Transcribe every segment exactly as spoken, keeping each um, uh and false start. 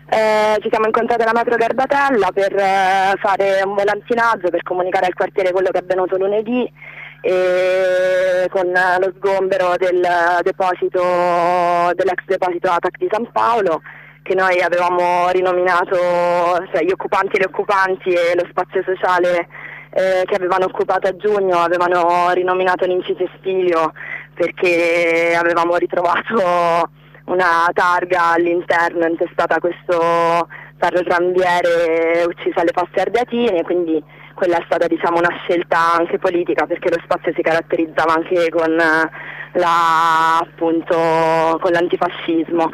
Eh, ci siamo incontrati alla metro Garbatella per eh, fare un volantinaggio, per comunicare al quartiere quello che è avvenuto lunedì, e con lo sgombero del deposito, dell'ex deposito A T A C di San Paolo, che noi avevamo rinominato, cioè gli occupanti e le occupanti e lo spazio sociale eh, che avevano occupato a giugno avevano rinominato Ninci Testilio, perché avevamo ritrovato una targa all'interno intestata a questo ferrotrambiere ucciso alle Fosse Ardeatine, quindi quella è stata, diciamo, una scelta anche politica, perché lo spazio si caratterizzava anche con la, appunto, con l'antifascismo.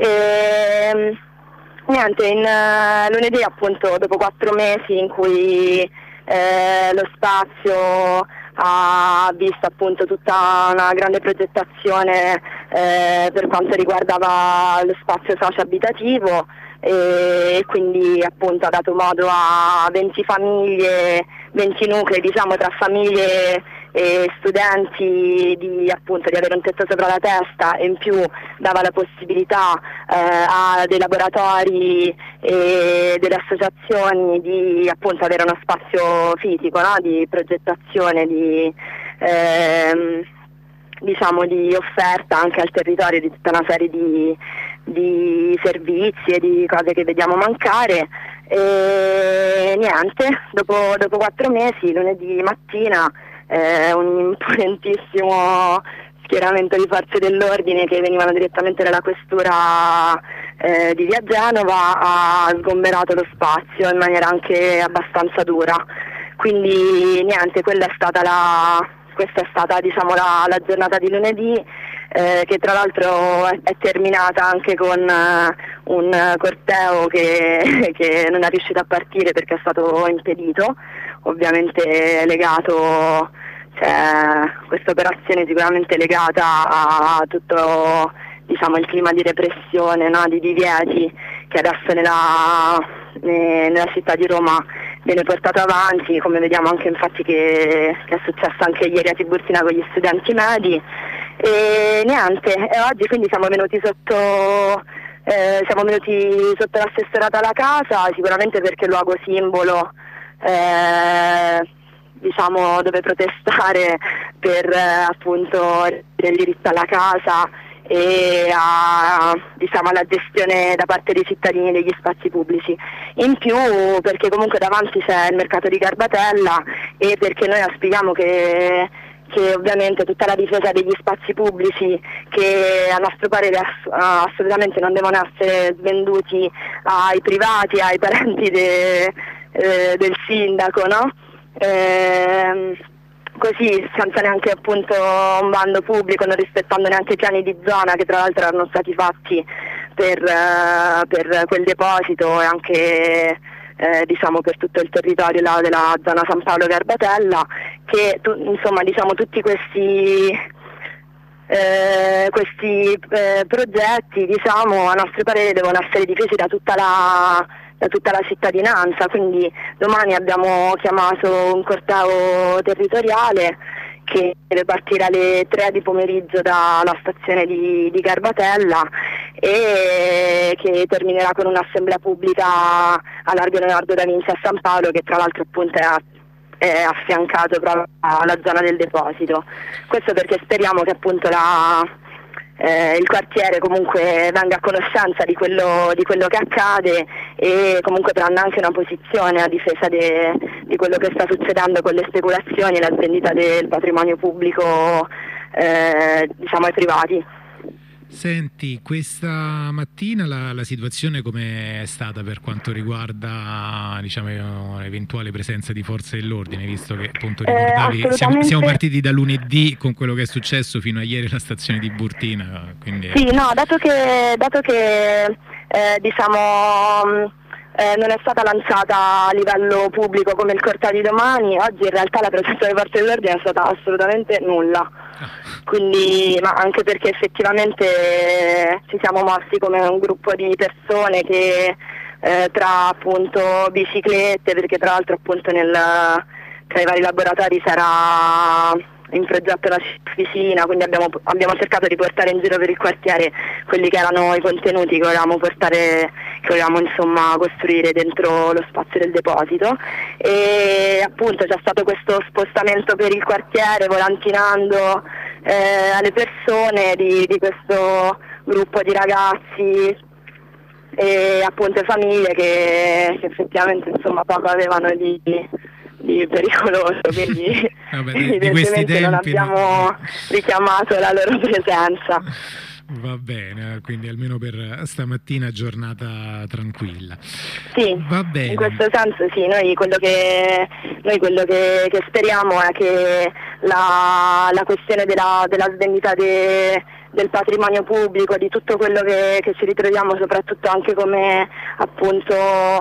E, niente, in, lunedì, appunto, dopo quattro mesi in cui eh, lo spazio ha visto appunto tutta una grande progettazione eh, per quanto riguardava lo spazio socio-abitativo, e quindi appunto ha dato modo a venti famiglie, venti nuclei, diciamo, tra famiglie e studenti di, appunto, di avere un tetto sopra la testa, e in più dava la possibilità eh, a dei laboratori e delle associazioni di, appunto, avere uno spazio fisico, no? Di progettazione, di ehm, diciamo di offerta anche al territorio di tutta una serie di, di servizi e di cose che vediamo mancare. E niente, dopo, dopo quattro mesi, lunedì mattina, eh, un imponentissimo schieramento di forze dell'ordine che venivano direttamente dalla questura eh, di Via Genova ha sgomberato lo spazio in maniera anche abbastanza dura. Quindi niente, quella è stata la, questa è stata, diciamo, la, la giornata di lunedì, eh, che tra l'altro è, è terminata anche con eh, un corteo che, che non è riuscito a partire perché è stato impedito, ovviamente legato, cioè, questa operazione sicuramente legata a tutto, diciamo, il clima di repressione, no? Di divieti che adesso nella, nella città di Roma viene portato avanti, come vediamo anche infatti che, che è successo anche ieri a Tiburtina con gli studenti medi. E niente, e oggi quindi siamo venuti sotto eh, siamo venuti sotto l'assessorato alla casa, sicuramente perché è il luogo simbolo eh, diciamo dove protestare per eh, appunto il diritto alla casa e a, diciamo, alla gestione da parte dei cittadini degli spazi pubblici. In più perché comunque davanti c'è il mercato di Garbatella, e perché noi auspichiamo che che ovviamente tutta la difesa degli spazi pubblici, che a nostro parere ass- assolutamente non devono essere svenduti ai privati, ai parenti de- eh, del sindaco, no? Ehm, così senza neanche appunto un bando pubblico, non rispettando neanche i piani di zona che tra l'altro erano stati fatti per, uh, per quel deposito e anche eh, diciamo per tutto il territorio là della zona San Paolo Garbatella, che tu, insomma diciamo tutti questi eh, questi eh, progetti, diciamo, a nostro parere devono essere difesi da tutta la da tutta la cittadinanza. Quindi domani abbiamo chiamato un corteo territoriale che deve partire alle tre di pomeriggio dalla stazione di, di Garbatella e che terminerà con un'assemblea pubblica a Largo Leonardo da Vinci a San Paolo, che tra l'altro appunto è, a, è affiancato proprio alla zona del deposito. Questo perché speriamo che appunto la Eh, il quartiere comunque venga a conoscenza di quello, di quello che accade, e comunque prenda anche una posizione a difesa de, di quello che sta succedendo con le speculazioni e la svendita del patrimonio pubblico eh, diciamo ai privati. Senti, questa mattina la, la situazione com'è stata per quanto riguarda, diciamo, l'eventuale presenza di forze dell'ordine, visto che appunto ricordavi, eh, siamo, siamo partiti da lunedì con quello che è successo fino a ieri alla stazione di Burtina, quindi... Sì, no, dato che, dato che eh, diciamo eh, non è stata lanciata a livello pubblico come il corteo di domani, oggi in realtà la presenza delle forze dell'ordine è stata assolutamente nulla. Quindi, ma anche perché effettivamente ci siamo mossi come un gruppo di persone che eh, tra appunto biciclette, perché tra l'altro appunto nel, tra i vari laboratori sarà in progetto la piscina, quindi abbiamo, abbiamo cercato di portare in giro per il quartiere quelli che erano i contenuti che volevamo portare che volevamo insomma costruire dentro lo spazio del deposito, e appunto c'è stato questo spostamento per il quartiere, volantinando eh, alle persone di, di questo gruppo di ragazzi e appunto famiglie che, che effettivamente insomma poco avevano di, di pericoloso, quindi Vabbè, di, evidentemente di questi tempi non abbiamo richiamato la loro presenza. Va bene, quindi almeno per stamattina giornata tranquilla. Sì, va bene. In questo senso sì, noi quello che, noi quello che, che speriamo è che la, la questione della, della svendita de, del patrimonio pubblico, di tutto quello che, che ci ritroviamo, soprattutto anche come appunto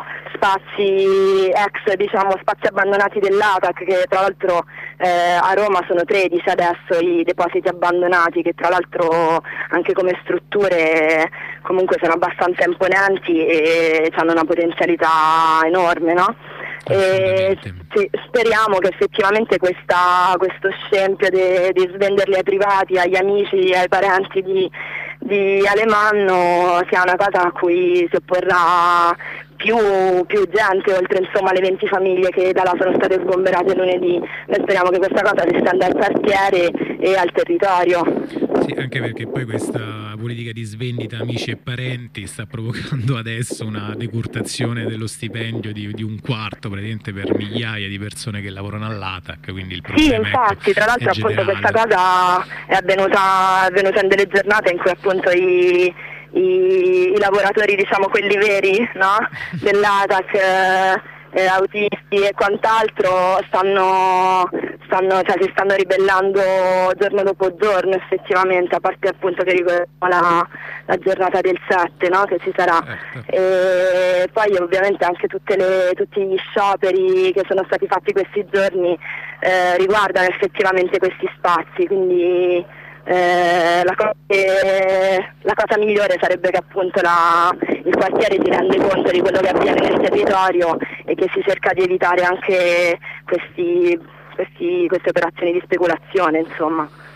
spazi ex, diciamo spazi abbandonati dell'A T A C, che tra l'altro eh, a Roma sono tredici adesso i depositi abbandonati, che tra l'altro anche come strutture comunque sono abbastanza imponenti e hanno una potenzialità enorme, no? E sì, speriamo che effettivamente questa, questo scempio di svenderli ai privati, agli amici, ai parenti di, di Alemanno sia una cosa a cui si opporrà più, più gente, oltre insomma le venti famiglie che da là sono state sgomberate lunedì. Noi speriamo che questa cosa si estenda al quartiere e al territorio. Sì, anche perché poi questa politica di svendita amici e parenti sta provocando adesso una decurtazione dello stipendio di, di un quarto praticamente per migliaia di persone che lavorano all'A T A C, quindi il problema sì, infatti, è, tra l'altro appunto generale. Questa cosa è avvenuta, è avvenuta in delle giornate in cui appunto i, i, i lavoratori, diciamo quelli veri, no? dell'A T A C, eh, eh, autisti e quant'altro stanno, stanno, cioè, si stanno ribellando giorno dopo giorno effettivamente, a parte appunto che ricordiamo la, la giornata del sette, no? Che ci sarà, e poi ovviamente anche tutte le, tutti gli scioperi che sono stati fatti questi giorni eh, riguardano effettivamente questi spazi, quindi Eh, la, cosa che, la cosa migliore sarebbe che appunto la, il quartiere si rende conto di quello che avviene nel territorio e che si cerca di evitare anche questi, questi, queste operazioni di speculazione, insomma.